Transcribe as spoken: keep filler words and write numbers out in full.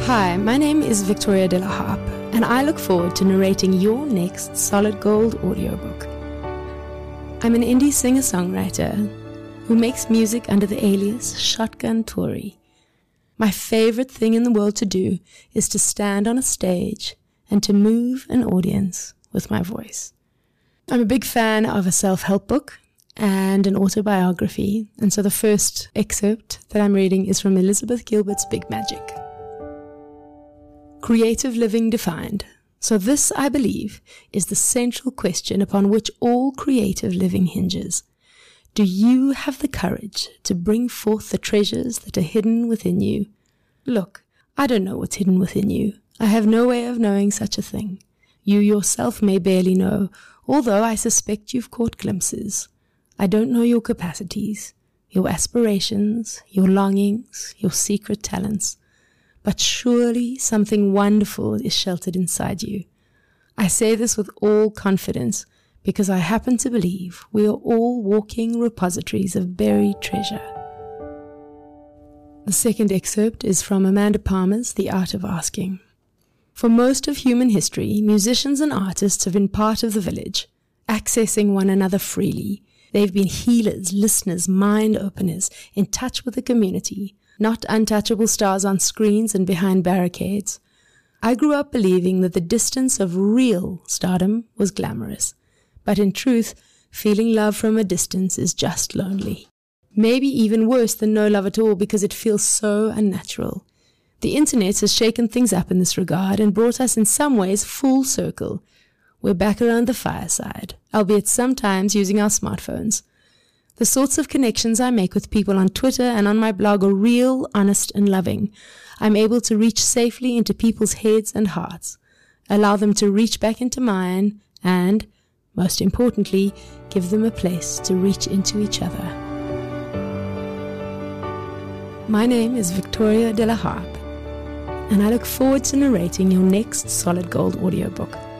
Hi, my name is Victoria de la Harp, and I look forward to narrating your next Solid Gold audiobook. I'm an indie singer-songwriter who makes music under the alias Shotgun Tory. My favorite thing in the world to do is to stand on a stage and to move an audience with my voice. I'm a big fan of a self-help book and an autobiography, and so the first excerpt that I'm reading is from Elizabeth Gilbert's Big Magic. Creative living defined. So this, I believe, is the central question upon which all creative living hinges. Do you have the courage to bring forth the treasures that are hidden within you? Look, I don't know what's hidden within you. I have no way of knowing such a thing. You yourself may barely know, although I suspect you've caught glimpses. I don't know your capacities, your aspirations, your longings, your secret talents. But surely something wonderful is sheltered inside you. I say this with all confidence because I happen to believe we are all walking repositories of buried treasure. The second excerpt is from Amanda Palmer's The Art of Asking. For most of human history, musicians and artists have been part of the village, accessing one another freely. They've been healers, listeners, mind openers, in touch with the community, not untouchable stars on screens and behind barricades. I grew up believing that the distance of real stardom was glamorous. But in truth, feeling love from a distance is just lonely. Maybe even worse than no love at all because it feels so unnatural. The internet has shaken things up in this regard and brought us in some ways full circle. We're back around the fireside, albeit sometimes using our smartphones. The sorts of connections I make with people on Twitter and on my blog are real, honest, and loving. I'm able to reach safely into people's heads and hearts, allow them to reach back into mine, and, most importantly, give them a place to reach into each other. My name is Victoria de la Harp, and I look forward to narrating your next Solid Gold audiobook.